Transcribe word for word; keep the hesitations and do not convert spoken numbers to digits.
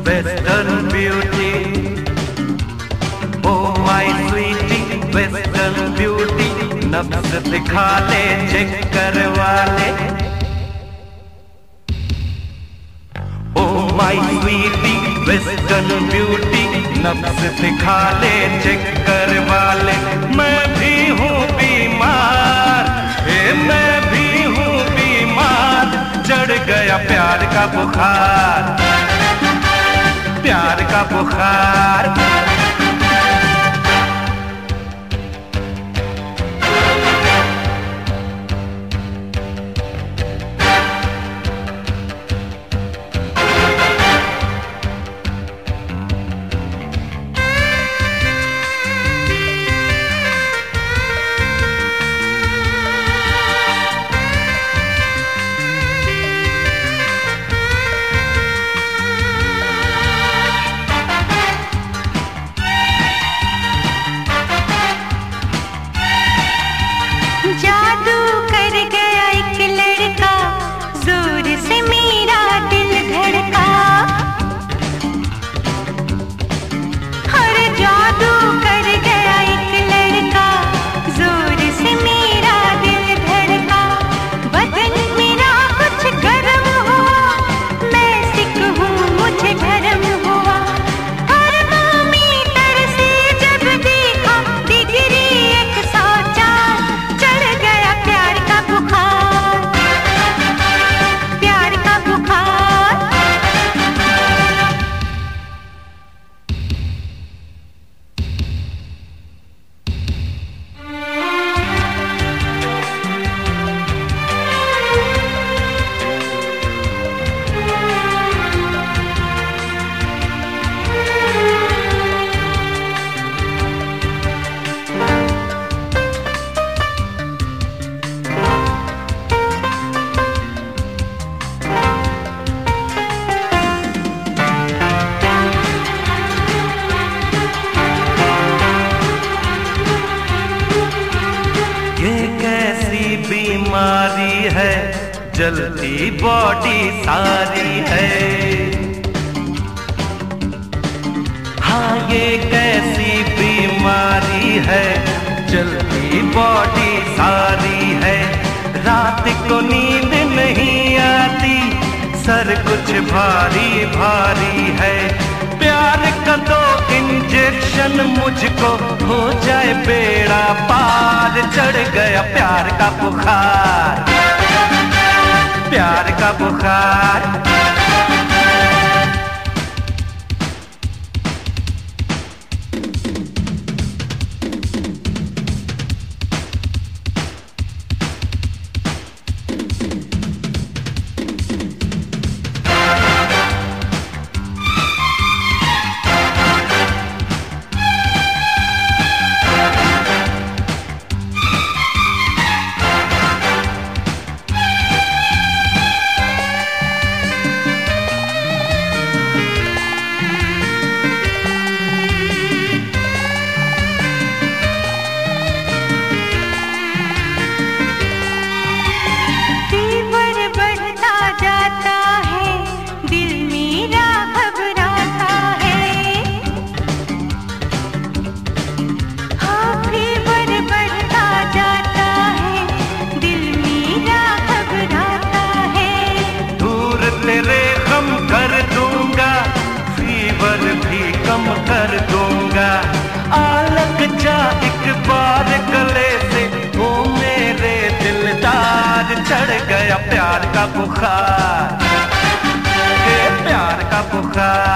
Western beauty. Oh my sweetie, Western beauty. नब्ज़ दिखा ले, चेक करवा ले. Oh my sweetie, Western beauty. नब्ज़ दिखा ले, चेक करवा ले. मैं भी हूँ बीमार, हे मैं भी हूँ बीमार. चढ़ गया प्यार का बुखार, प्यार का बुखार. जादू कर गया एक लड़का, जोर से मेरा दिल धड़का. हर जादू कर गया एक लड़का, जोर से मेरा दिल धड़का. बदन मेरा कुछ गर्म हुआ, मैं सिक हूँ मुझे भरम हुआ. थर्मामीटर से जब देखा, डिग्री एक सौ चार. चढ़ गया प्यार का बुखार, प्यार का बुखार. ये कैसी बीमारी है, जलती बॉडी सारी है. हाँ ये कैसी बीमारी है, जलती बॉडी सारी है. रात को नींद नहीं आती, सर कुछ भारी भारी है. प्यार का दो इंजेक्शन, मुझको हो जाए बेड़ा पार. चढ़ गया प्यार का बुखार, प्यार का बुखार. तेरे गम कर दूंगा, फीवर भी कम कर दूंगा. आलग जा एक बार गले से, वो मेरे दिलदार. चढ़ गया प्यार का बुखार, ये प्यार का बुखार.